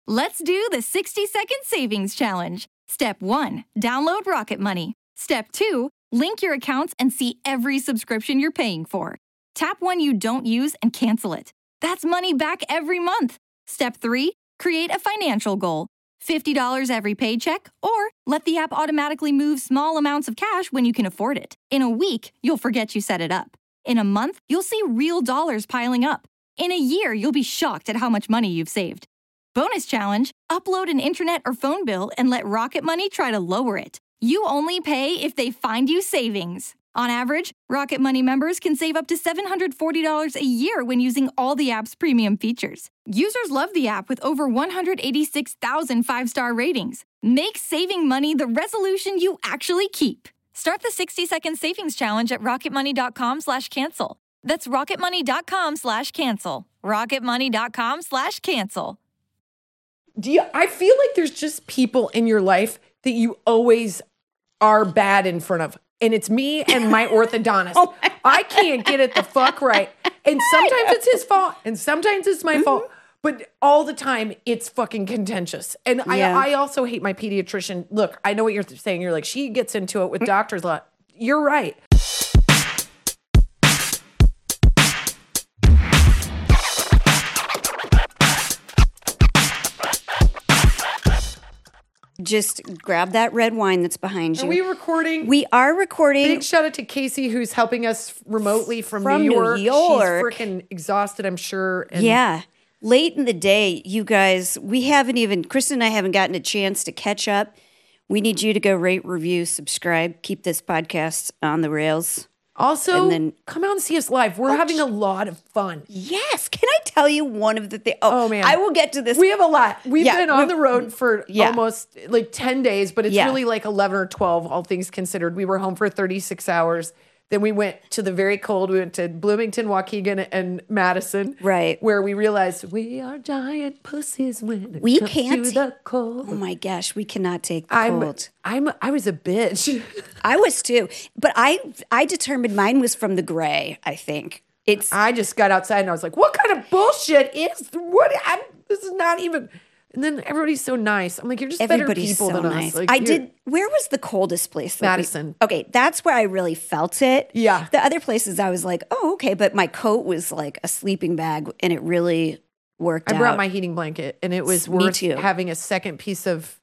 Let's do the 60-second savings challenge. Step 1, download Rocket Money. Step 2, link your accounts and see every subscription you're paying for. Tap one you don't use and cancel it. That's money back every month. Step 3, create a financial goal. $50 every paycheck, or let the app automatically move small amounts of cash when you can afford it. In a week, you'll forget you set it up. In a month, you'll see real dollars piling up. In a year, you'll be shocked at how much money you've saved. Bonus challenge, upload an internet or phone bill and let Rocket Money try to lower it. You only pay if they find you savings. On average, Rocket Money members can save up to $740 a year when using all the app's premium features. Users love the app with over 186,000 five-star ratings. Make saving money the resolution you actually keep. Start the 60-second savings challenge at rocketmoney.com/cancel. That's rocketmoney.com/cancel. rocketmoney.com/cancel. I feel like there's just people in your life that you always are bad in front of. And it's me and my orthodontist. I can't get it the fuck right. And sometimes it's his fault and sometimes it's my fault. But all the time, it's fucking contentious. And I also hate my pediatrician. Look, I know what you're saying. You're like, she gets into it with doctors a lot. You're right. Just grab that red wine that's behind you. Are we recording? We are recording. Big shout out to Casey, who's helping us remotely from New York. She's freaking exhausted, I'm sure. And yeah. Late in the day, you guys, Kristen and I haven't gotten a chance to catch up. We need you to go rate, review, subscribe, keep this podcast on the rails. Also, come out and see us live. We're having a lot of fun. Yes. Can I tell you one of the things? Oh, man. I will get to this. We have a lot. We've been on the road for almost like 10 days, but it's really like 11 or 12, all things considered. We were home for 36 hours. Then we went to the very cold. We went to Bloomington, Waukegan, and Madison. Right. Where we realized we are giant pussies when it comes to the cold. Oh my gosh, we cannot take the cold. I was a bitch. I was too. But I determined mine was from the gray, I think. I just got outside and I was like, what kind of bullshit is this is not even. And then everybody's so nice. I'm like, you're just better people than us. Like, where was the coldest place? Madison. Okay, that's where I really felt it. Yeah. The other places I was like, oh, okay. But my coat was like a sleeping bag and it really worked out. I brought my heating blanket and it was worth having a second piece of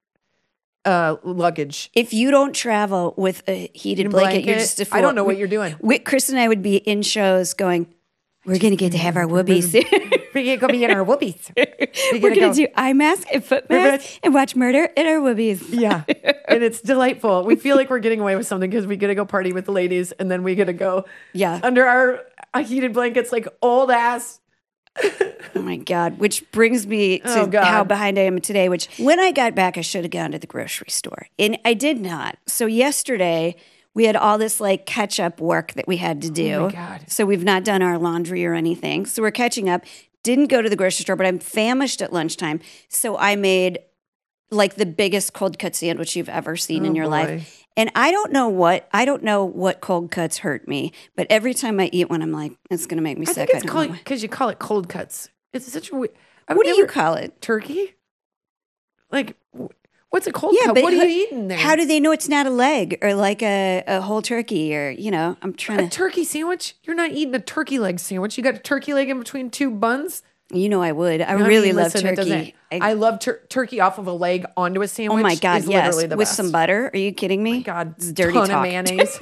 luggage. If you don't travel with a heated blanket, you're just a fool. I don't know what you're doing. Chris and I would be in shows going, we're going to get to have our whoopies. We're going to be in our whoopies. We're going to do eye mask and foot mask and watch Murder in our whoopies. Yeah. And it's delightful. We feel like we're getting away with something because we get to go party with the ladies and then we get to go under our heated blankets like old ass. Oh my God. Which brings me to how behind I am today, which when I got back, I should have gone to the grocery store. And I did not. So yesterday, we had all this like catch up work that we had to do. Oh my God. So we've not done our laundry or anything. So we're catching up. Didn't go to the grocery store, but I'm famished at lunchtime. So I made like the biggest cold cut sandwich you've ever seen in your life. And I don't know what cold cuts hurt me, but every time I eat one, I'm like, it's going to make me sick. I think it's because you call it cold cuts. It's such a weird. What do you call it? Turkey? Like, what's a cold cut? What are you eating there? How do they know it's not a leg or like a whole turkey or, I'm trying a turkey sandwich? You're not eating a turkey leg sandwich. You got a turkey leg in between two buns? You know I would. I really love turkey. I love turkey off of a leg onto a sandwich. Oh my God, yes. The with best. some butter. Are you kidding me? Oh my God, it's dirty ton talk. Of mayonnaise.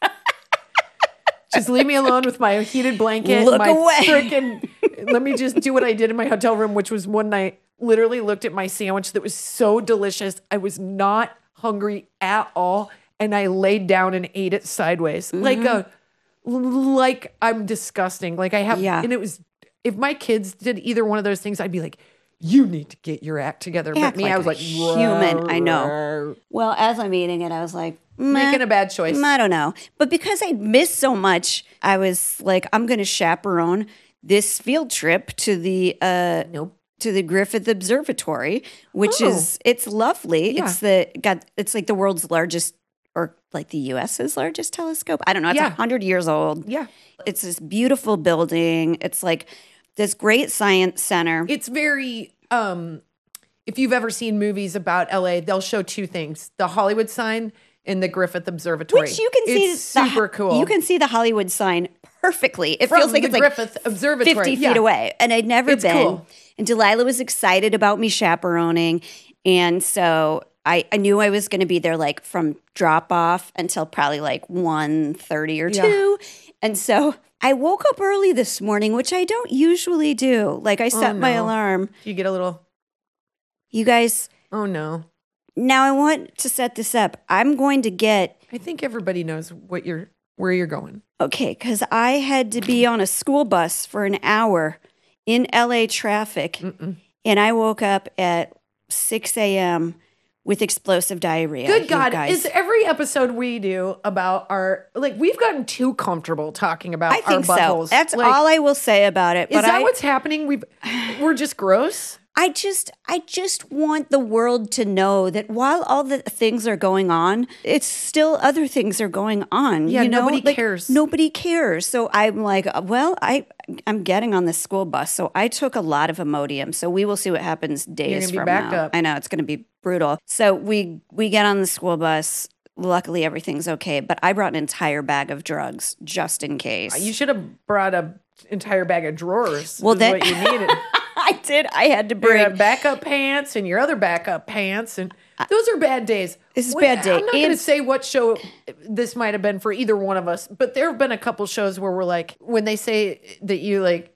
Just leave me alone with my heated blanket. Look away. Let me just do what I did in my hotel room, which was one night, literally looked at my sandwich that was so delicious. I was not hungry at all. And I laid down and ate it sideways. Like I'm disgusting. Like I have, and it was, if my kids did either one of those things, I'd be like, you need to get your act together. But me, I was like, human. I know. Well, as I'm eating it, I was like, making a bad choice. I don't know. But because I missed so much, I was like, I'm going to chaperone this field trip to the to the Griffith Observatory, which it's lovely. Yeah. It's like the world's largest, or like the U.S.'s largest telescope. I don't know. It's 100 years old. Yeah. It's this beautiful building. It's like this great science center. It's very if you've ever seen movies about LA, they'll show two things: the Hollywood sign and the Griffith Observatory. Which you can see. It's super cool. You can see the Hollywood sign perfectly. It From feels like the it's Griffith like Observatory. 50 Yeah. feet away. And I'd never It's been. cool. And Delilah was excited about me chaperoning. And so I knew I was going to be there like from drop off until probably like 1:30 or 2. And so I woke up early this morning, which I don't usually do. Like I set my no. alarm. You get a little, You guys, oh no. now I want to set this up. I'm going to get, I think everybody knows where you're going. okay, because I had to be on a school bus for an hour in LA traffic. And I woke up at 6 a.m. with explosive diarrhea. Good you God. guys. Is every episode we do about our, like, we've gotten too comfortable talking about I think our so. buttholes. That's Like, all I will say about it. Is But that what's happening? We're just gross? I just want the world to know that while all the things are going on, it's still other things are going on. Yeah, you know? nobody Like, cares. Nobody cares. So I'm like, well, I'm getting on the school bus. So I took a lot of Imodium. So we will see what happens days gonna be from backed now. up. I know it's going to be brutal. So we get on the school bus. Luckily, everything's okay. But I brought an entire bag of drugs just in case. You should have brought an entire bag of drawers. Well, is that- what you needed. I did. I had to Your bring. backup pants and your other backup pants. And those are bad days. This is a bad day. I'm not going to And- say what show this might have been for either one of us, but there have been a couple shows where we're like, when they say that you like,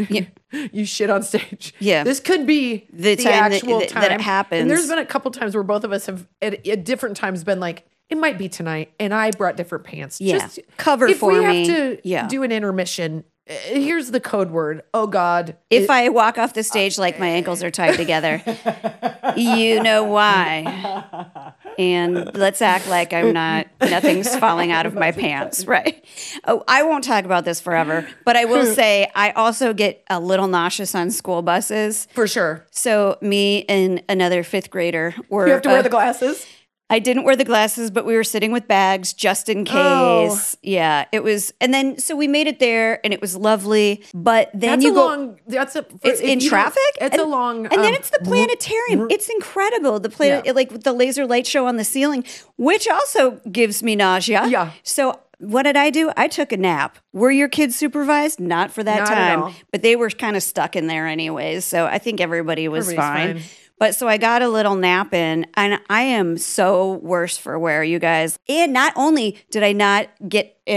you shit on stage. Yeah. This could be The the time that- actual that time. it happens. And there's been a couple times where both of us have at different times been like, it might be tonight. And I brought different pants. Yeah. Just Cover if for we me. have to Yeah. do an intermission, here's the code word. Oh God. If I walk off the stage like my ankles are tied together, you know why. And let's act like nothing's falling out of my pants, right? Oh, I won't talk about this forever, but I will say I also get a little nauseous on school buses. For sure. So me and another 5th grader were. You have to wear the glasses. I didn't wear the glasses, but we were sitting with bags just in case. Oh. Yeah, it was. And then, so we made it there and it was lovely. But then That's you a go. long. That's a. It's in traffic. It's a long. And then it's the planetarium. It's incredible. The planet, Yeah. like with the laser light show on the ceiling, which also gives me nausea. Yeah. So what did I do? I took a nap. Were your kids supervised? Not for that Not at time, all. but they were kind of stuck in there anyways. So I think everybody was Everybody's fine. fine. But so I got a little nap in, and I am so worse for wear, you guys. And not only did I not get an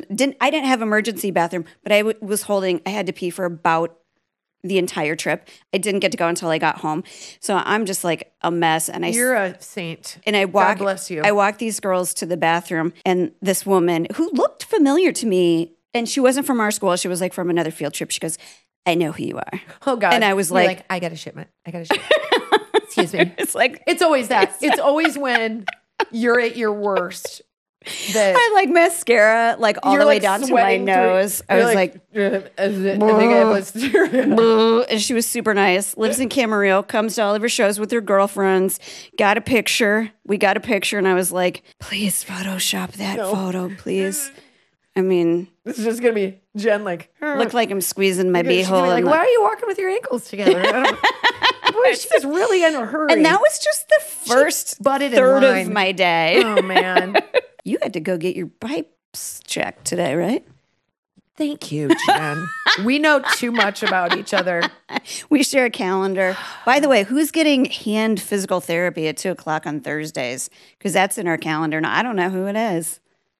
I didn't have emergency bathroom, but I had to pee for about the entire trip. I didn't get to go until I got home. So I'm just like a mess. And You're a saint. and I God bless you. I walked these girls to the bathroom, and this woman who looked familiar to me, and she wasn't from our school. She was like from another field trip. She goes, "I know who you are." Oh God. And I was You're like, I got a shipment. I got a shipment. Excuse me. It's like It's always that. It's always when you're at your worst. That I had like mascara, like all you're the way like down to my sweating through- nose. I you're was like, I think I was. "Boo," and she was super nice. Lives in Camarillo, comes to all of her shows with her girlfriends. Got a picture. We got a picture, and I was like, "Please Photoshop that photo, please." I mean, This is just gonna be Jen like. looked like I'm squeezing my She's gonna beehole. be like, and why are you walking with your ankles together? I don't- Boy, she's really in a hurry. And that was just the first butted in third line. of my day. Oh man. You had to go get your pipes checked today, right? Thank you, Jen. We know too much about each other. We share a calendar. By the way, who's getting hand physical therapy at 2:00 on Thursdays? Because that's in our calendar. Now, I don't know who it is.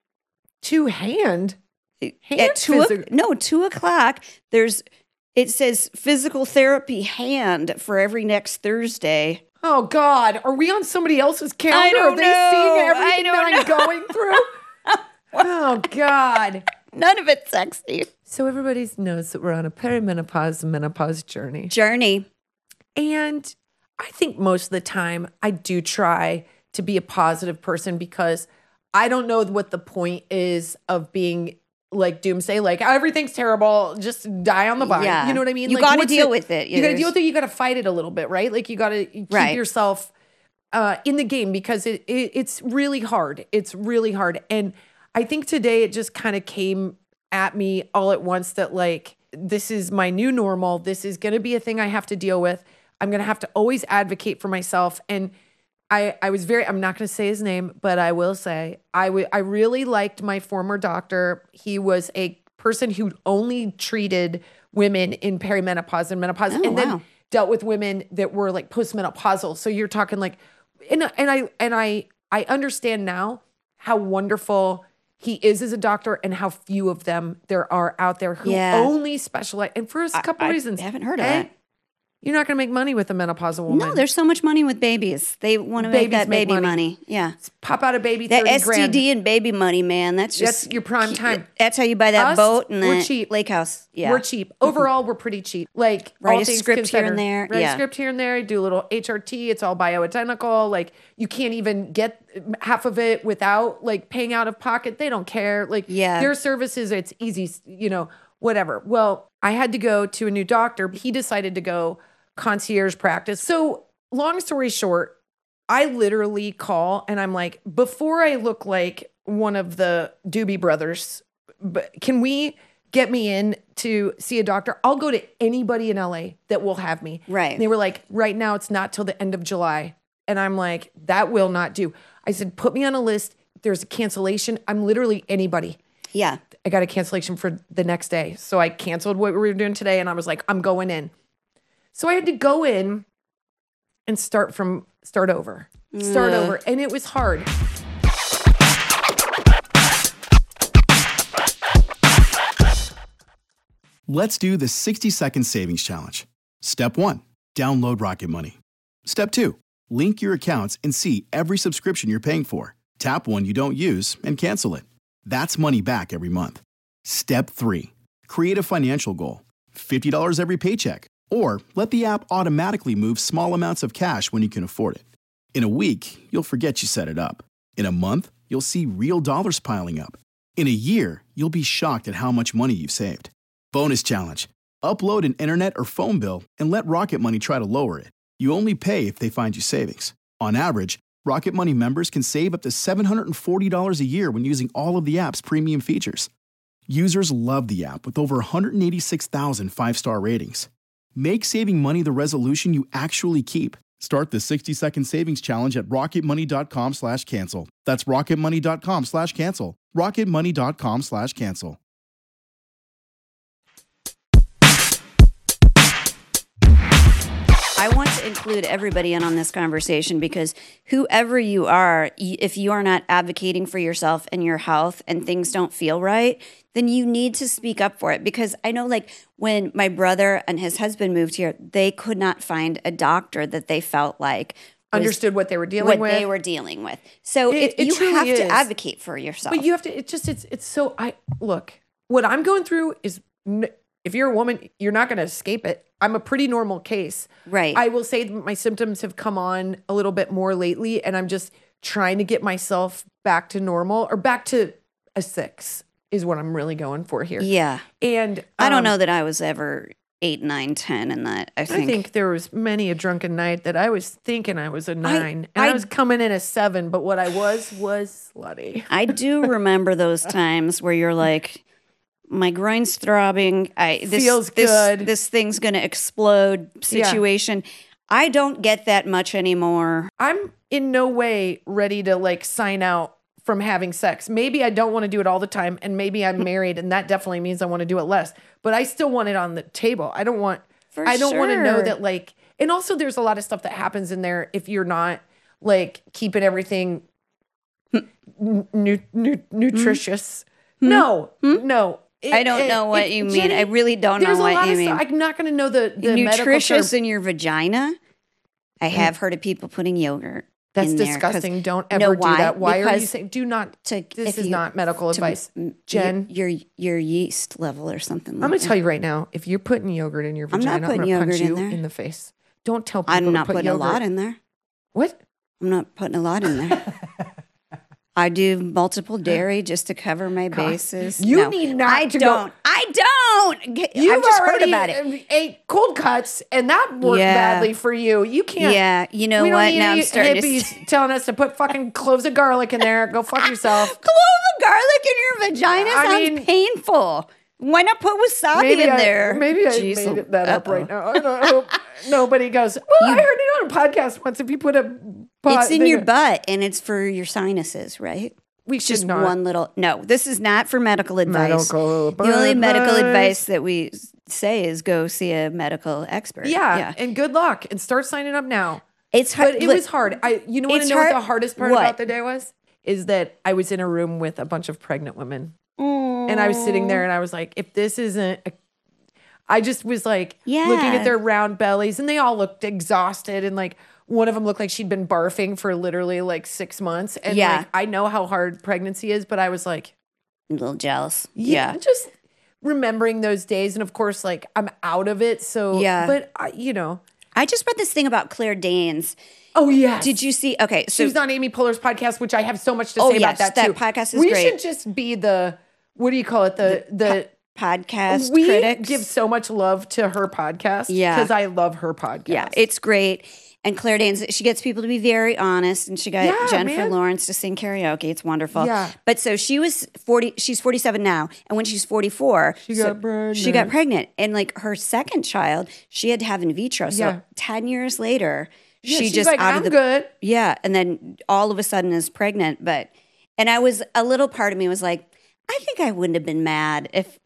Two hand. At 2:00, it says physical therapy hand for every next Thursday. Oh God, are we on somebody else's calendar? don't Are they know. seeing I everything don't that I'm going through? Oh God. None of it's sexy. So everybody knows that we're on a menopause journey. And I think most of the time I do try to be a positive person because I don't know what the point is of being like doomsday, like everything's terrible, just die on the vine. Yeah. You know what I mean? You Like, gotta what's deal with it. You got to deal with it. You got to fight it a little bit, right? Like you got to keep Right. yourself in the game because it's really hard. It's really hard. And I think today it just kind of came at me all at once that like, this is my new normal. This is going to be a thing I have to deal with. I'm going to have to always advocate for myself. And I was I'm not going to say his name, but I will say I really liked my former doctor. He was a person who only treated women in perimenopause and menopause, then dealt with women that were like postmenopausal. So you're talking like, and I understand now how wonderful he is as a doctor and how few of them there are out there who only specialize. And for a couple reasons. I haven't heard of that. You're not going to make money with a menopausal woman. No, there's so much money with babies. They want to make that baby money. Yeah. Pop out a baby, that 30 STD grand. and baby money, man. That's your prime time. That's how you buy that boat and we're the cheap. lake house. Yeah. We're cheap. Overall, we're pretty cheap. Like write all a things script considered. here and there. Write a script here and there. Do a little HRT. It's all bioidentical. Like you can't even get half of it without like paying out of pocket. They don't care. Like their services, it's easy, whatever. Well, I had to go to a new doctor. He decided to go concierge practice. So long story short, I literally call and I'm like, before I look like one of the Doobie Brothers, can we get me in to see a doctor? I'll go to anybody in LA that will have me. Right. And they were like, right now it's not till the end of July. And I'm like, that will not do. I said, put me on a list. If there's a cancellation, I'm literally anybody. Yeah. I got a cancellation for the next day. So I canceled what we were doing today and I was like, I'm going in. So I had to go in and start over. And it was hard. Let's do the 60-second savings challenge. Step 1, download Rocket Money. Step 2, link your accounts and see every subscription you're paying for. Tap one you don't use and cancel it. That's money back every month. Step 3, create a financial goal. $50 every paycheck. Or let the app automatically move small amounts of cash when you can afford it. In a week, you'll forget you set it up. In a month, you'll see real dollars piling up. In a year, you'll be shocked at how much money you've saved. Bonus challenge. Upload an internet or phone bill and let Rocket Money try to lower it. You only pay if they find you savings. On average, Rocket Money members can save up to $740 a year when using all of the app's premium features. Users love the app with over 186,000 five-star ratings. Make saving money the resolution you actually keep. Start the 60-second savings challenge at rocketmoney.com/cancel. That's rocketmoney.com/cancel. rocketmoney.com/cancel. I want to include everybody in on this conversation because whoever you are, if you are not advocating for yourself and your health and things don't feel right, then you need to speak up for it. Because I know like when my brother and his husband moved here, they could not find a doctor that they felt like understood what they were dealing with. So you have to advocate for yourself. But you have to, look, what I'm going through is, if you're a woman, you're not going to escape it. I'm a pretty normal case. Right. I will say that my symptoms have come on a little bit more lately, and I'm just trying to get myself back to normal or back to a 6 is what I'm really going for here. Yeah. And I don't know that I was ever 8, 9, 10 in that. I think there was many a drunken night that I was thinking I was a 9 and I was coming in a 7, but what I was slutty. I do remember those times where you're like, my groin's throbbing. Feels good. This thing's going to explode situation. Yeah. I don't get that much anymore. I'm in no way ready to like sign out from having sex. Maybe I don't want to do it all the time, and maybe I'm married, and that definitely means I want to do it less. But I still want it on the table. I don't want want to know that like, and also there's a lot of stuff that happens in there if you're not like keeping everything nutritious. No. I don't know what you mean. Jenny, I really don't know what you mean. I'm not going to know the nutritious in your vagina. I have heard of people putting yogurt. That's disgusting. Don't ever do that. Why are you saying? Do not. This is not medical advice, Jen. Your yeast level or something. I'm going to tell you right now. If you're putting yogurt in your vagina, I'm going to punch you in the face. Don't tell people. I'm not to put putting yogurt. A lot in there. What? I'm not putting a lot in there. I do multiple dairy just to cover my bases. You need not I to don't. go. I don't. You've just already heard about it. Ate cold cuts, and that worked badly for you. You can't. Yeah, you know we what? Don't need now any I'm starting hippies telling us to put fucking cloves of garlic in there. Go fuck yourself. Clove of garlic in your vagina sounds painful. Why not put wasabi in there? Maybe I Jeez. made that up right now. I don't hope nobody goes, well, I heard it on a podcast once. If you put a pot It's in your butt, and it's for your sinuses, right? we should Just not. one little. No, this is not for medical advice. Medical The only medical advice. advice that we say is go see a medical expert. Yeah, and good luck and start signing up now. It's hard. But it was hard. You know what It's I know what hard- the hardest part what? about the day was? Is that I was in a room with a bunch of pregnant women. And I was sitting there and I was like, if this isn't I just was like looking Yeah. at their round bellies and they all looked exhausted and like one of them looked like she'd been barfing for literally like 6 months. And Yeah. like I know how hard pregnancy is, but I was like, a little jealous. yeah, just remembering those days. And of course, like I'm out of it. So Yeah. but I I just read this thing about Claire Danes. Oh yeah. Did you see? Okay, so She was on Amy Poehler's podcast, which I have so much to Oh, say yes, about that that too. podcast is we great. should just be the what do you call it? The podcast we critics give so much love to her podcast. Yeah. Because I love her podcast. Yeah, it's great. And Claire Danes, she gets people to be very honest, and she got Yeah, Jennifer man. Lawrence to sing karaoke. It's wonderful. Yeah. But so she was 40, she's 47 now, and when she's 44, She got pregnant. She got pregnant. And like her second child, she had to have in vitro. So Yeah. 10 years later, Yeah, she she's just like, out I'm of the good. Yeah, and then all of a sudden is pregnant, and I was a little part of me was like, I think I wouldn't have been mad if,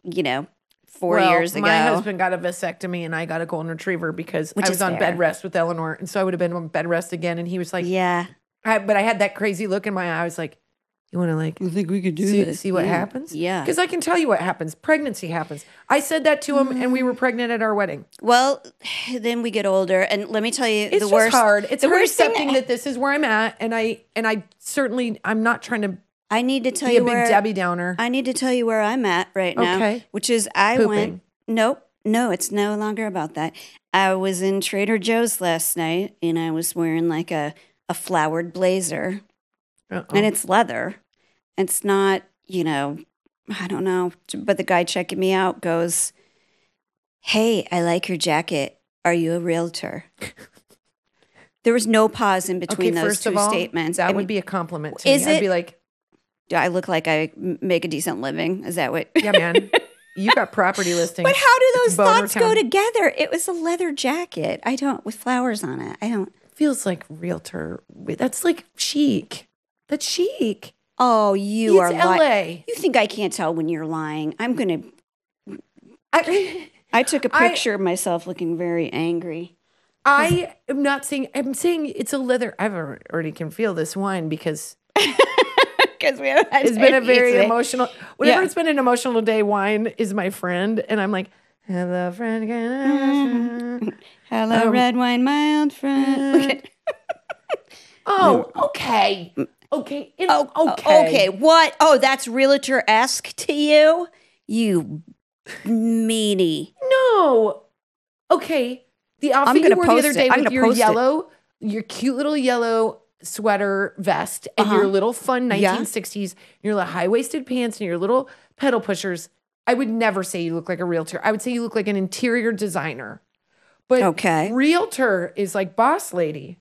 4 years ago. My husband got a vasectomy and I got a golden retriever because Which I is was on fair. bed rest with Eleanor. And so I would have been on bed rest again. And he was like, Yeah. but I had that crazy look in my eye. I was like, you want to like I think we could do see what happens? Yeah. Because I can tell you what happens. Pregnancy happens. I said that to him and we were pregnant at our wedding. Well, then we get older, and let me tell you, It's the just worst. hard. It's the hard worst thing accepting that this is where I'm at. And I certainly, I'm not trying to I need to tell be a you big where Debbie Downer. I need to tell you where I'm at right now. Okay. Which is I Pooping. went. Nope. No, it's no longer about that. I was in Trader Joe's last night, and I was wearing like a flowered blazer, and it's leather. It's not, I don't know. But the guy checking me out goes, "Hey, I like your jacket. Are you a realtor?" There was no pause in between those first two of all, statements. That I would mean, be a compliment to is me. I'd it? be like, do I look like I make a decent living? Is that what? yeah, man, you got property listings. But how do It's those Boner thoughts Town. go together? It was a leather jacket. With flowers on it. I don't. Feels like realtor. That's like chic. That's chic. Oh, you are It's lying. LA. You think I can't tell when you're lying? I'm gonna. I I took a picture of myself looking very angry. I am not saying. I'm saying it's a leather. I've already can feel this wine because Because we have had it's been a very today. emotional. Whenever Yeah. it's been an emotional day, wine is my friend, and I'm like, hello, friend. Hello, red wine, my old friend. Look at- Oh, okay, okay, Oh, okay. okay. What? Oh, that's realtor-esque to you? You meanie. No, okay. The outfit you gonna wore the post other it. day I'm with gonna your post it. yellow, your cute little yellow sweater vest and your little fun Yeah. 1960s, your little high-waisted pants and your little pedal pushers. I would never say you look like a realtor. I would say you look like an interior designer. But Okay. realtor is like boss lady.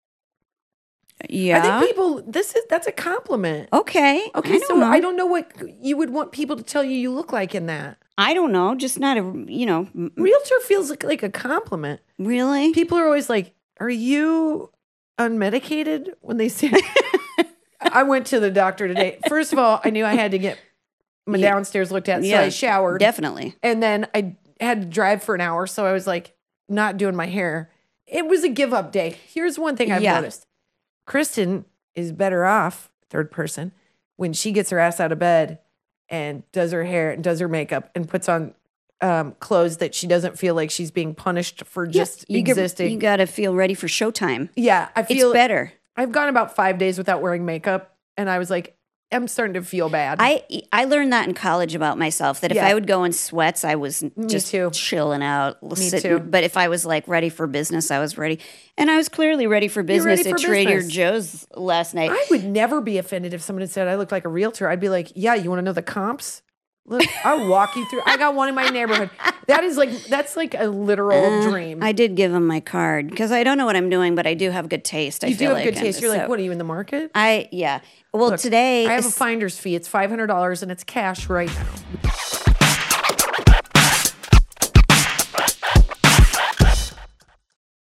Yeah. I think people that's a compliment. Okay. Okay, I don't know what you would want people to tell you you look like in that. I don't know. Just not a, Realtor feels like a compliment. really? People are always like, "Are you unmedicated?" When they say, I went to the doctor today. First of all, I knew I had to get my Yeah. downstairs looked at, so Yeah, I showered. Definitely. And then I had to drive for an hour, so I was like not doing my hair. It was a give up day. Here's one thing I've Yeah. noticed. Kristen is better off, third person, when she gets her ass out of bed and does her hair and does her makeup and puts on clothes that she doesn't feel like she's being punished for just existing. You got to feel ready for showtime. Yeah, I feel It's better. I've gone about 5 days without wearing makeup, and I was like, I'm starting to feel bad. I learned that in college about myself, that if Yeah. I would go in sweats, I was just too. chilling out. Me too. But if I was like ready for business, I was ready. And I was clearly ready for business ready at for Trader business. Joe's last night. I would never be offended if someone had said I look like a realtor. I'd be like, yeah, you want to know the comps? Look, I'll walk you through. I got one in my neighborhood. That's like a literal dream. I did give him my card because I don't know what I'm doing, but I do have good taste. You I do feel have like. good taste. And You're like, so- what are you in the market? Yeah. Well, Look, today I have a finder's fee. It's $500 and it's cash right now.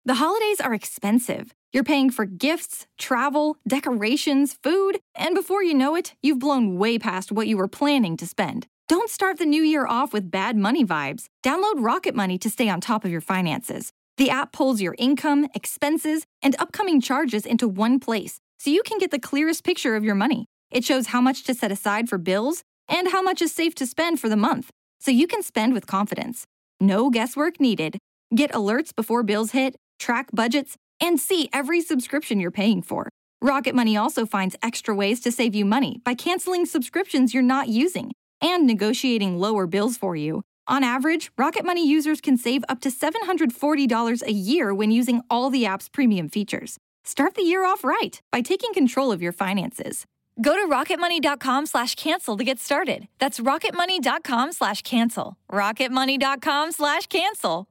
The holidays are expensive. You're paying for gifts, travel, decorations, food, and before you know it, you've blown way past what you were planning to spend. Don't start the new year off with bad money vibes. Download Rocket Money to stay on top of your finances. The app pulls your income, expenses, and upcoming charges into one place, so you can get the clearest picture of your money. It shows how much to set aside for bills and how much is safe to spend for the month, so you can spend with confidence. No guesswork needed. Get alerts before bills hit, track budgets, and see every subscription you're paying for. Rocket Money also finds extra ways to save you money by canceling subscriptions you're not using and negotiating lower bills for you. On average, Rocket Money users can save up to $740 a year when using all the app's premium features. Start the year off right by taking control of your finances. Go to rocketmoney.com/cancel to get started. That's rocketmoney.com/cancel. rocketmoney.com/cancel.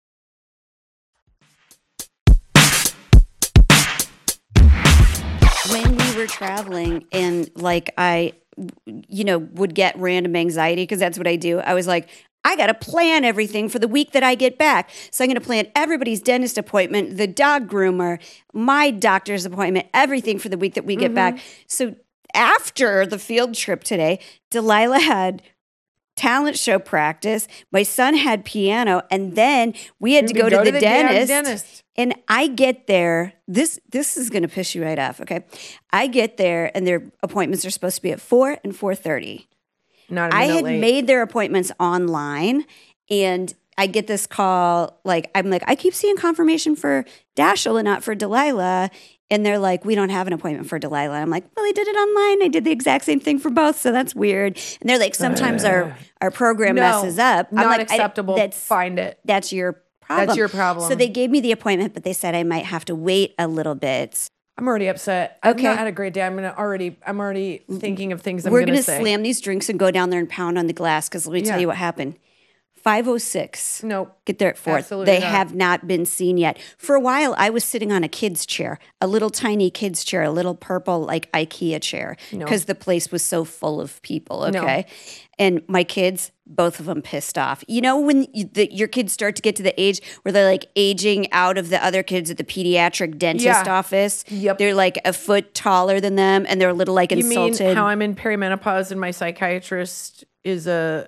When we were traveling and like I, would get random anxiety because that's what I do. I was like, I got to plan everything for the week that I get back. So I'm going to plan everybody's dentist appointment, the dog groomer, my doctor's appointment, everything for the week that we get back. So after the field trip today, Delilah had talent show practice. My son had piano, and then we had to go to the dentist. And I get there. This is going to piss you right off. Okay, I get there, and their appointments are supposed to be at 4 and 4:30. Not a minute I had late. made their appointments online, and I get this call. I'm like, I keep seeing confirmation for Dashiell and not for Delilah. And they're like, we don't have an appointment for Delilah. I'm like, well, I did it online. I did the exact same thing for both, so that's weird. And they're like, sometimes our program messes up. I'm Not like, acceptable. Find it. That's your problem. That's your problem. So they gave me the appointment, but they said I might have to wait a little bit. I'm already upset. Okay. I've not had a great day. I'm already thinking of things We're going to gonna slam these drinks and go down there and pound on the glass because let me tell you what happened. 5:06. Nope. Get there at 4. Absolutely They not. have not been seen yet. For a while, I was sitting on a kid's chair, a little tiny kid's chair, a little purple like IKEA chair, because the place was so full of people. Okay. And my kids, both of them pissed off. You know, when your kids start to get to the age where they're like aging out of the other kids at the pediatric dentist office. Yep. They're like a foot taller than them and they're a little like You insulted. mean how I'm in perimenopause and my psychiatrist is a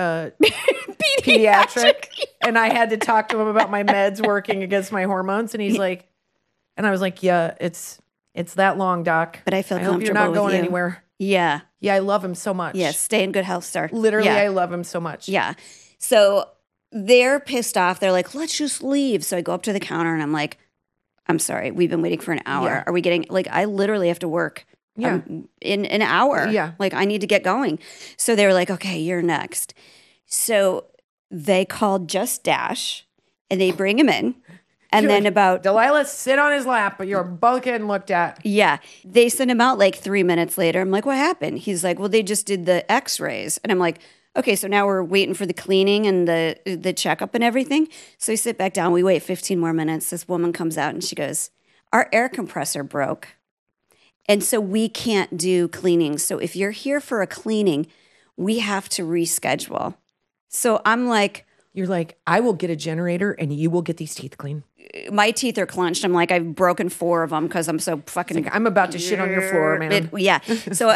pediatric, and I had to talk to him about my meds working against my hormones, and he's like, and I was like, yeah, it's that long, doc. But I feel hope you're comfortable not with going you. anywhere. Yeah. Yeah, I love him so much. Yes. Stay in good health, sir. Literally, Yeah. I love him so much. Yeah. So they're pissed off. They're like, let's just leave. So I go up to the counter and I'm like, I'm sorry. We've been waiting for an hour. Yeah. Are we getting, like, I literally have to work in an hour. Yeah. Like, I need to get going. So they were like, okay, you're next. So they called Just Dash and they bring him in. And then about Delilah, sit on his lap, but you're both getting looked at. Yeah. They sent him out like 3 minutes later. I'm like, what happened? He's like, well, they just did the x-rays. And I'm like, okay, so now we're waiting for the cleaning and the checkup and everything. So we sit back down. We wait 15 more minutes. This woman comes out and she goes, our air compressor broke. And so we can't do cleaning. So if you're here for a cleaning, we have to reschedule. So I'm like, You're like, I will get a generator and you will get these teeth clean. my teeth are clenched. I'm like, I've broken 4 of them because I'm so fucking. Like, I'm about to shit on your floor, man. Yeah. So,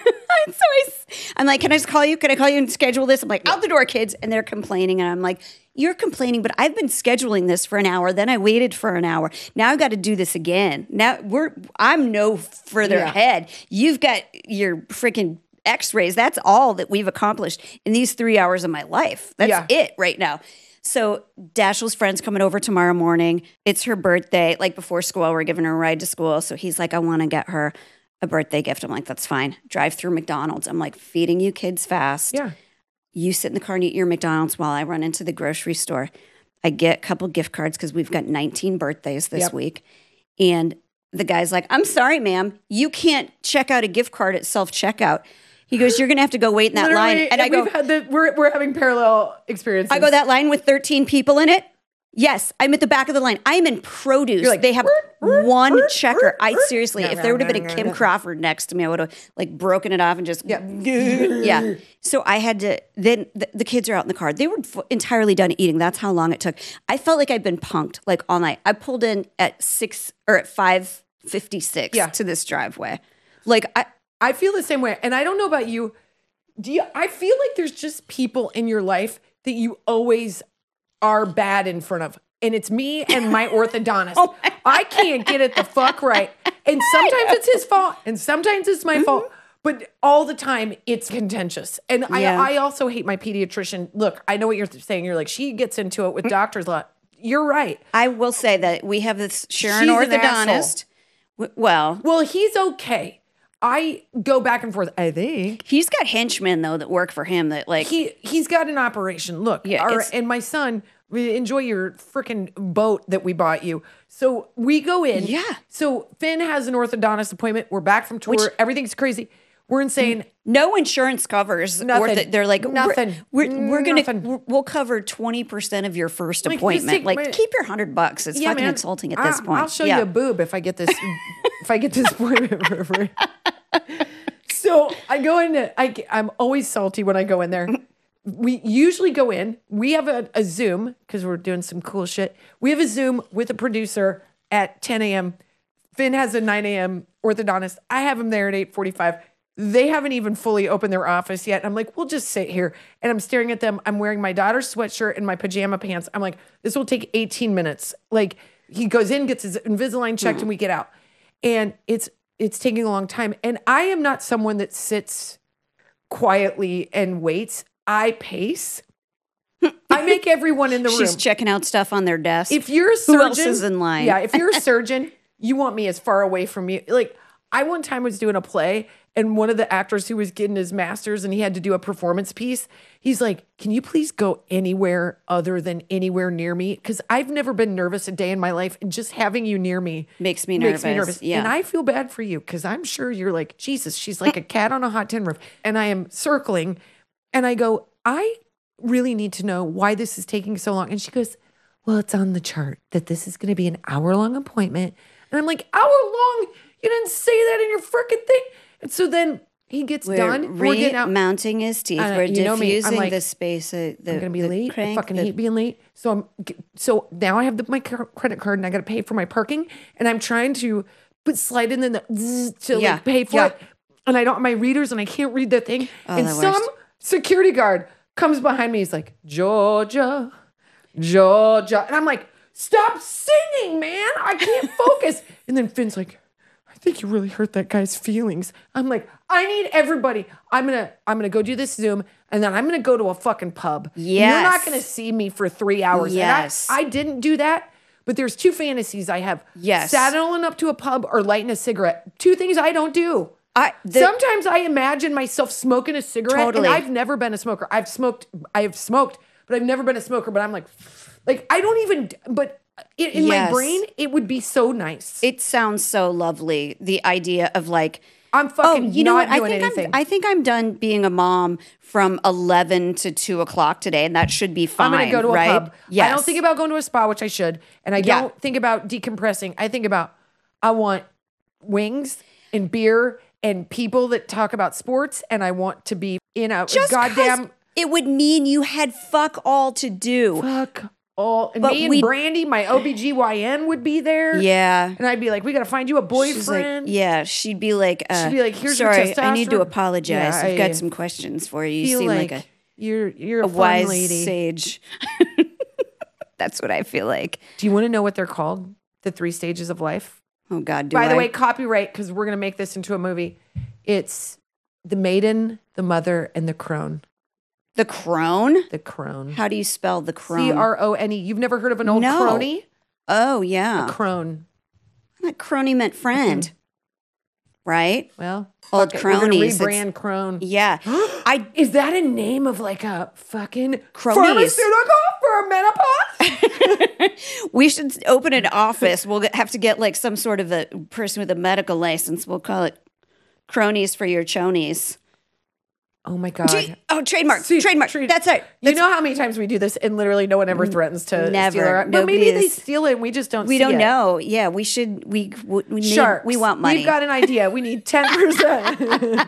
I'm like, can I just call you? Can I call you and schedule this? I'm like, out the door, kids. And they're complaining. And I'm like, you're complaining, but I've been scheduling this for an hour. Then I waited for an hour. Now I've got to do this again. Now I'm no further ahead. You've got your freaking x-rays. That's all that we've accomplished in these 3 hours of my life. That's it right now. So Dashiell's friend's coming over tomorrow morning. It's her birthday. Like before school, we're giving her a ride to school. So he's like, I want to get her a birthday gift. I'm like, that's fine. Drive through McDonald's. I'm like, feeding you kids fast. Yeah. You sit in the car and eat your McDonald's while I run into the grocery store. I get a couple gift cards because we've got 19 birthdays this week. And the guy's like, I'm sorry, ma'am. You can't check out a gift card at self-checkout. He goes, you're going to have to go wait in that line. And I go, we're having parallel experiences. I go, that line with 13 people in it? Yes, I'm at the back of the line. I'm in produce. You're like, they have one checker. I seriously, if there would have been a Kim Crawford next to me, I would have like broken it off and just yeah. So I had to. Then the kids are out in the car. They were entirely done eating. That's how long it took. I felt like I'd been punked like all night. I pulled in at 5:56 to this driveway. Like I feel the same way, and I don't know about you. I feel like there's just people in your life that you always are bad in front of. And it's me and my orthodontist. I can't get it the fuck right. And sometimes it's his fault and sometimes it's my fault. But all the time it's contentious. And I also hate my pediatrician. Look, I know what you're saying. You're like, she gets into it with doctors a lot. You're right. I will say that we have this Sharon She's orthodontist. Well, he's okay. I go back and forth. I think he's got henchmen though that work for him. That like he's got an operation. Look, and my son, enjoy your freaking boat that we bought you. So we go in. Yeah. So Finn has an orthodontist appointment. We're back from tour. Everything's crazy. We're insane. No insurance covers nothing. They're like nothing. We'll cover 20% of your first appointment. Like keep your $100. It's fucking insulting at this point. I'll show you a boob if I get this. If I get this appointment for free. So I go in. I'm always salty when I go in there. We usually go in. We have a Zoom because we're doing some cool shit. We have a Zoom with a producer at 10 a.m. Finn has a 9 a.m. orthodontist. I have him there at 8:45. They haven't even fully opened their office yet. I'm like, we'll just sit here. And I'm staring at them. I'm wearing my daughter's sweatshirt and my pajama pants. I'm like, this will take 18 minutes. Like he goes in, gets his Invisalign checked, and we get out. And it's taking a long time. And I am not someone that sits quietly and waits. I pace. I make everyone in the room. She's checking out stuff on their desk. If you're a surgeon, who else is in line? Yeah, if you're a surgeon, you want me as far away from you. Like I one time was doing a play, and one of the actors who was getting his master's and he had to do a performance piece, he's like, can you please go anywhere other than anywhere near me? Because I've never been nervous a day in my life, and just having you near me makes me nervous. Yeah. And I feel bad for you because I'm sure you're like, Jesus, she's like a cat on a hot tin roof. And I am circling, and I go, I really need to know why this is taking so long. And she goes, well, it's on the chart that this is going to be an hour-long appointment. And I'm like, hour-long? You didn't say that in your freaking thing. And so then he gets done. We're getting out. Mounting his teeth. We're diffusing like, the space. I'm going to be late. I fucking hate being late. So now I have my credit card and I got to pay for my parking. And I'm trying to slide in the like pay for it. And I don't have my readers and I can't read the thing. And some security guard comes behind me. He's like, Georgia. And I'm like, stop singing, man. I can't focus. And then Finn's like, I think you really hurt that guy's feelings. I'm like, I need everybody. I'm gonna go do this Zoom, and then I'm gonna go to a fucking pub. Yes. You're not gonna see me for 3 hours. Yes. And I didn't do that, but there's two fantasies I have. Yes. Saddling up to a pub or lighting a cigarette. Two things I don't do. Sometimes I imagine myself smoking a cigarette. Totally. And I've never been a smoker. I have smoked, but I've never been a smoker. But I'm like I don't even, but in my brain, it would be so nice. It sounds so lovely. The idea of like, I'm fucking you know not what? doing anything. I think I'm done being a mom from 11 to 2 o'clock today, and that should be fine. I'm going to go to a pub. Yes. I don't think about going to a spa, which I should. And I don't think about decompressing. I think about, I want wings and beer and people that talk about sports, and I want to be in a goddamn... It would mean you had fuck all to do. Fuck all. And me and Brandy, my OBGYN, would be there. Yeah. And I'd be like, we got to find you a boyfriend. She'd be like, here's your sorry, testosterone. I need to apologize. Yeah, I've got some questions for you. You seem like you're a fun wise lady. Sage. That's what I feel like. Do you want to know what they're called? The 3 stages of life? Oh, God, By the way, copyright, because we're going to make this into a movie. It's the maiden, the mother, and the crone. The crone? The crone. How do you spell the crone? C-R-O-N-E. You've never heard of an old crony? Oh, yeah. A crone. That crony meant friend. Right? Well, old cronies. We're gonna rebrand crone. Yeah. Is that a name of like a fucking cronies pharmaceutical for menopause? We should open an office. We'll have to get like some sort of a person with a medical license. We'll call it cronies for your chonies. Oh my God. Trademark. See, trademark. That's it. You know how many times we do this and literally no one ever threatens to Never. steal our... But Nobody maybe they is- steal it and we just don't We see don't it. know. Yeah, we should. We need. Sharks. We want money. We've got an idea. We need 10%.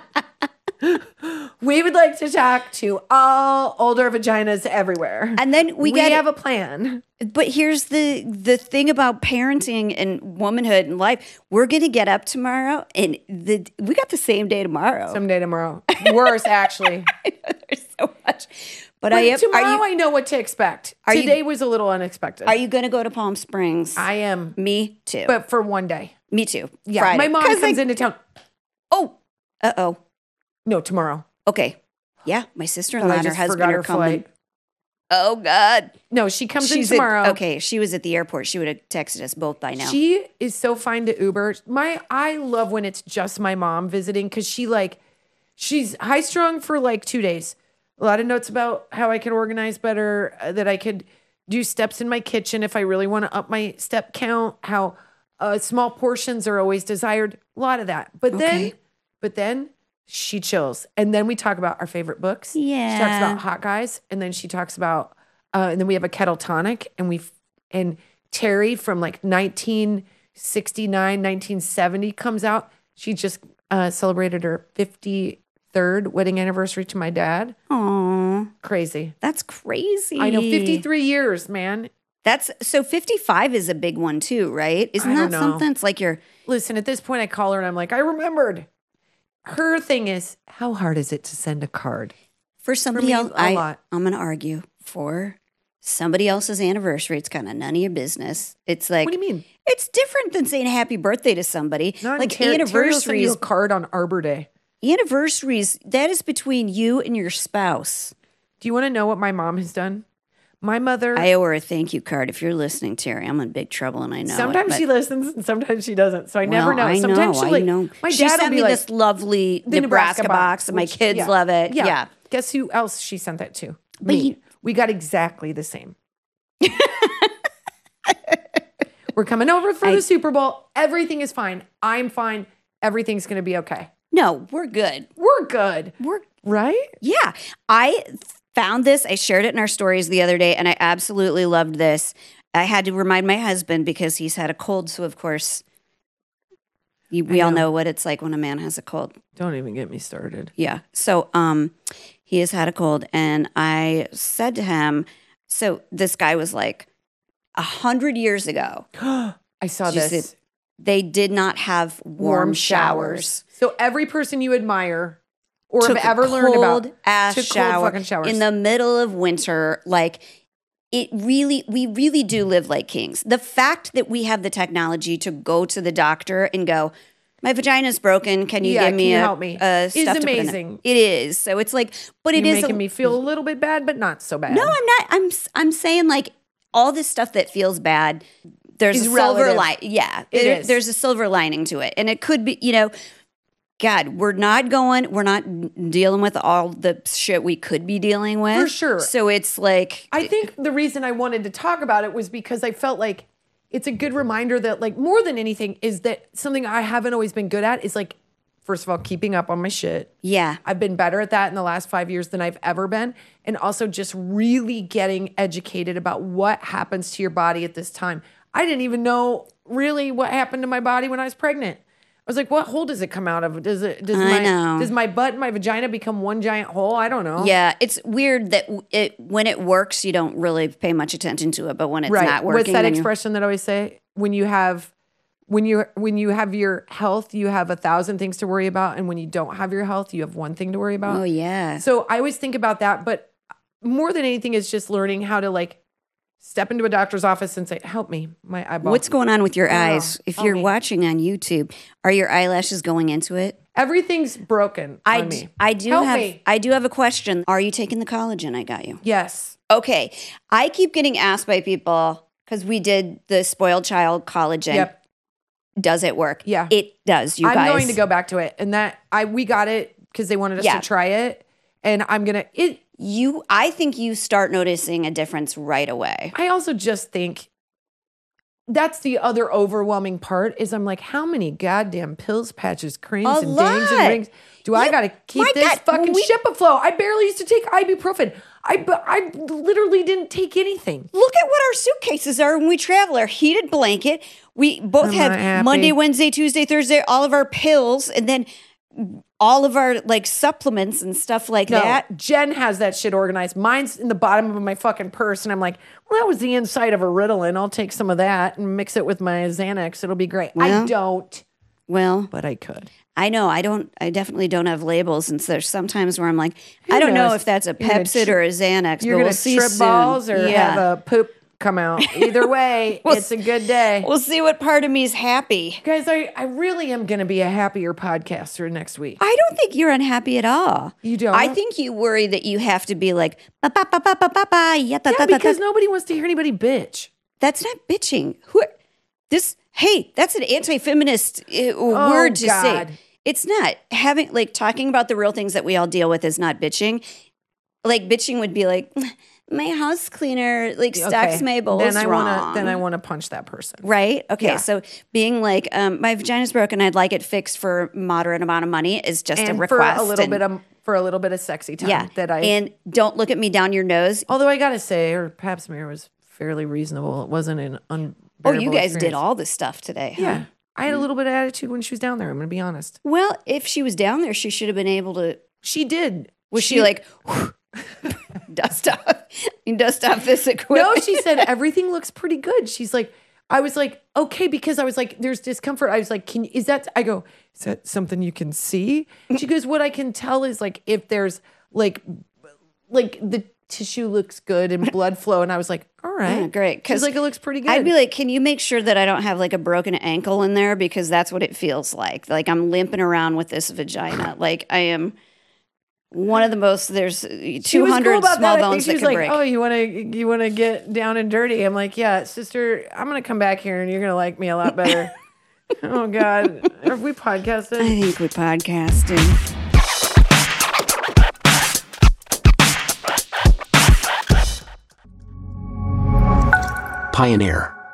We would like to talk to all older vaginas everywhere. And then we have a plan. But here's the thing about parenting and womanhood and life. We're gonna get up tomorrow, and we got the same day tomorrow. Someday tomorrow. Worse, actually. There's so much. But tomorrow I know what to expect. Today was a little unexpected. Are you gonna go to Palm Springs? I am. Me too. But for one day. Me too. Yeah. Friday. My mom comes into town. Oh. Uh-oh. No, tomorrow. Okay. Yeah, my sister-in-law I and her just husband forgot are her coming. flight. Oh God. No, she comes in tomorrow. Okay, she was at the airport. She would have texted us both by now. She is so fine to Uber. I love when it's just my mom visiting because she's high strung for like 2 days. A lot of notes about how I can organize better, that I could do steps in my kitchen if I really want to up my step count, how small portions are always desired, a lot of that. But then she chills. And then we talk about our favorite books. Yeah. She talks about hot guys. And then she talks about, and then we have a kettle tonic. And Terry from like 1969, 1970 comes out. She just celebrated her 53rd wedding anniversary to my dad. Aw. Crazy. That's crazy. I know, 53 years, man. That's so 55 is a big one too, right? Isn't I that don't know. something? It's like you're Listen, at this point I call her and I'm like, I remembered. Her thing is, how hard is it to send a card? for somebody me, else. a lot. I'm going to argue for somebody else's anniversary. It's kind of none of your business. It's like, What do you mean? It's different than saying happy birthday to somebody. Not like Terry will send you anniversaries, a card on Arbor Day. anniversaries, that is between you and your spouse. Do you want to know what my mom has done? My mother. I owe her a thank you card. If you're listening, Terry, I'm in big trouble and I know sometimes it, she listens and sometimes she doesn't. So I never know. I Sometimes she'll like, know. my She dad sent will be me like, this lovely the Nebraska box, and my which- kids yeah. love it. Yeah. Guess who else she sent that to? But Me. We got exactly the same. We're coming over for the Super Bowl. Everything is fine. I'm fine. Everything's going to be okay. No, we're good. We're good. We're Right? Yeah. I found this. I shared it in our stories the other day, and I absolutely loved this. I had to remind my husband because he's had a cold. So, of course, we all know what it's like when a man has a cold. Don't even get me started. Yeah. So, he has had a cold, and I said to him, so this guy was like 100 years ago. I saw Did you this. see- They did not have warm showers. So every person you admire or Took have ever learned about ass took shower cold fucking showers. in the middle of winter. Like we really do live like kings. The fact that we have the technology to go to the doctor and go, my vagina's broken. Can you Yeah, give me can you a, help me? a Is stuff to put in it?" amazing. It is. So it's like, but it You're is making me feel a little bit bad, but not so bad. No, I'm not. I'm saying like all this stuff that feels bad. There's Is a silver relative. light. Yeah, It is. There's a silver lining to it, and it could be. God, we're not dealing with all the shit we could be dealing with. For sure. So it's like, I think the reason I wanted to talk about it was because I felt like it's a good reminder that, like, more than anything, is that something I haven't always been good at is, like, first of all, keeping up on my shit. yeah, I've been better at that in the last 5 years than I've ever been. And also just really getting educated about what happens to your body at this time. I didn't even know really what happened to my body when I was pregnant. I was like, what hole does it come out of? Does my butt and my vagina become one giant hole? I don't know. yeah. It's weird that when it works, you don't really pay much attention to it, but when it's not working, What's that then expression that I always say? When you have your health, you have 1,000 things to worry about, and when you don't have your health, you have one thing to worry about. Oh yeah. So I always think about that, but more than anything is just learning how to like step into a doctor's office and say, "Help me, my eyeball." What's going on with your eyes? If help you're me. watching on YouTube, are your eyelashes going into it? Everything's broken on me. I do Help have me. I do have a question. Are you taking the collagen I got you? Yes. Okay. I keep getting asked by people because we did the spoiled child collagen. Yep. Does it work? Yeah. It does, you I'm guys. going to go back to it, and we got it because they wanted us Yeah. to try it, and I'm gonna it. I think you start noticing a difference right away. I also just think that's the other overwhelming part is I'm like, how many goddamn pills, patches, creams, A and dings and lot. rings do I got to keep my this God, fucking when ship afloat? I barely used to take ibuprofen. I literally didn't take anything. Look at what our suitcases are when we travel. Our heated blanket. We both I'm have not happy. Monday, Wednesday, Tuesday, Thursday, all of our pills, and then all of our like supplements and stuff like No, that. Jen has that shit organized. Mine's in the bottom of my fucking purse, and I'm like, well, that was the inside of a Ritalin. I'll take some of that and mix it with my Xanax. It'll be great. Well, I don't, Well, but I could. I know I definitely don't have labels, and so there's sometimes where I'm like, Who I don't know knows? if that's a You're gonna Pepsid or a Xanax, You're but gonna we'll see trip soon. balls or yeah. have a poop come out. Either way, it's a good day. We'll see what part of me is happy. Guys, I really am going to be a happier podcaster next week. I don't think you're unhappy at all. You don't? I think you worry that you have to be like, ba ba ba ba ba ba ba, yeah, Yeah, because nobody wants to hear anybody bitch. that's not bitching. Hey, that's an anti-feminist word to God. say. It's not. Having like talking about the real things that we all deal with is not bitching. Like bitching would be like, my house cleaner like stocks my bowls wrong. Then I want to punch that person. Right? Okay. Yeah. So being like, my vagina's broken, I'd like it fixed for a moderate amount of money is just a And request. for a little bit of sexy time. yeah. That I and don't look at me down your nose. although I gotta say, her pap smear was fairly reasonable. It wasn't an unbearable Oh, you guys did experience. all this stuff today. Huh? Yeah. I had a little bit of attitude when she was down there, I'm gonna be honest. Well, if she was down there, she should have been able to. She did. Was she like dust off this equipment? No, she said everything looks pretty good. She's like, I was like, okay, because I was like, there's discomfort. I was like, is that something you can see? She goes, what I can tell is like if there's like the tissue looks good and blood flow. And I was like, all right. Oh, great. She's like, it looks pretty good. I'd be like, can you make sure that I don't have like a broken ankle in there? Because that's what it feels like. Like I'm limping around with this vagina. Like I am one of the most, there's 200 small bones she that was could like, break. oh, you want to get down and dirty? I'm like, yeah, sister, I'm going to come back here and you're going to like me a lot better. Oh God. Have we podcasted? I think we podcasted. Pioneer,